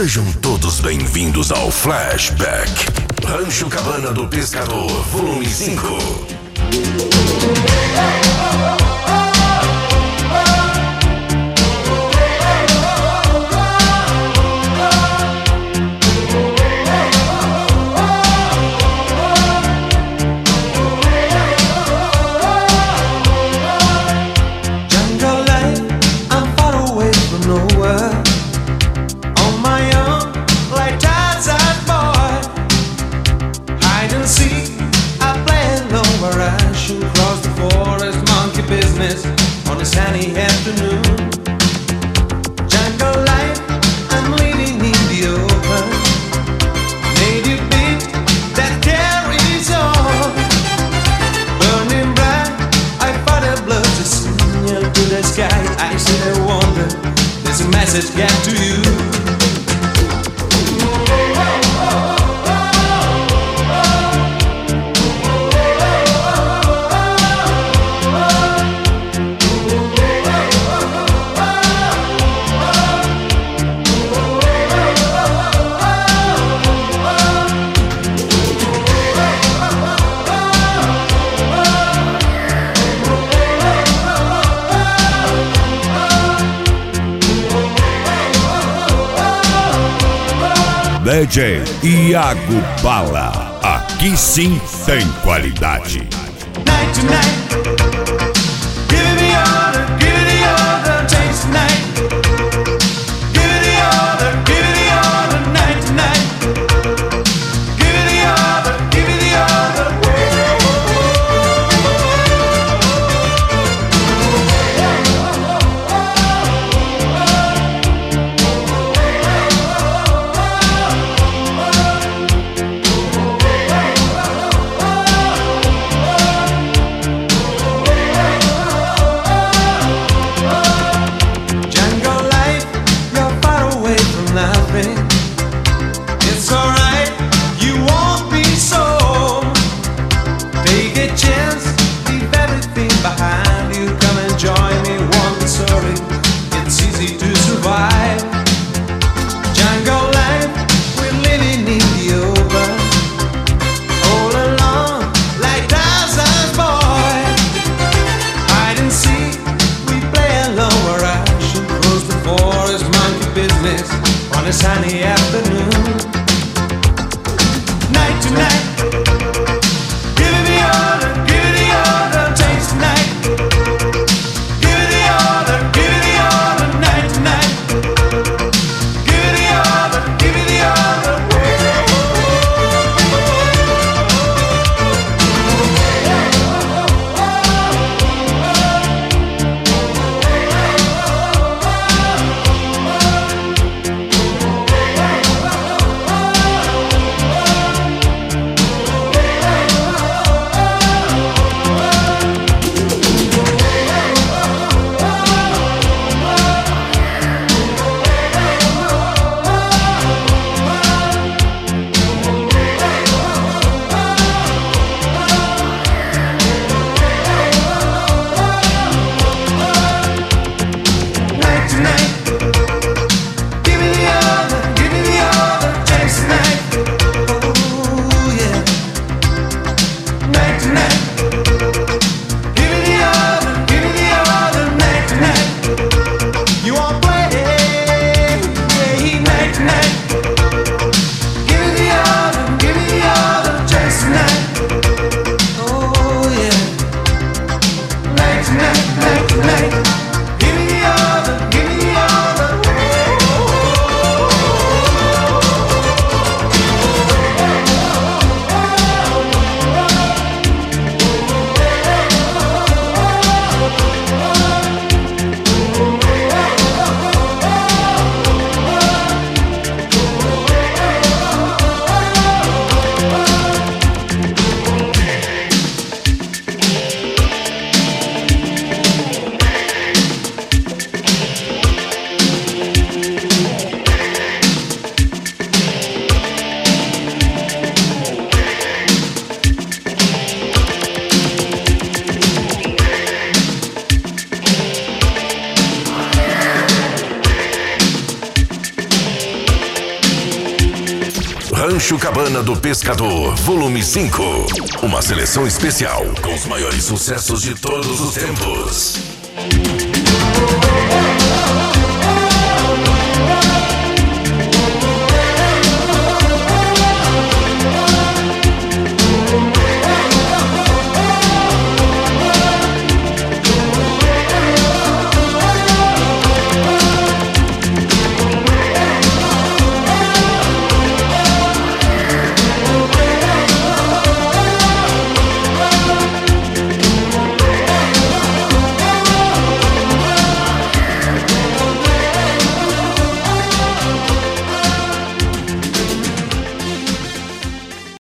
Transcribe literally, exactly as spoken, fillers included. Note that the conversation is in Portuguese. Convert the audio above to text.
Sejam todos bem-vindos ao Flashback Rancho Cabana do Pescador, volume cinco. On a sunny afternoon, jungle life, I'm living in the open. Native beat that carries on, burning bright. I fought a blood to signal to the sky. I said I wonder, there's a message get to you. D J Iago Bala, aqui sim tem qualidade. Night to night, give me order, give me the order, taste tonight. Give me the order, give me the order, night to night. Give me the order, give me the order. Rancho Cabana do Pescador, volume cinco. Uma seleção especial com os maiores sucessos de todos os tempos.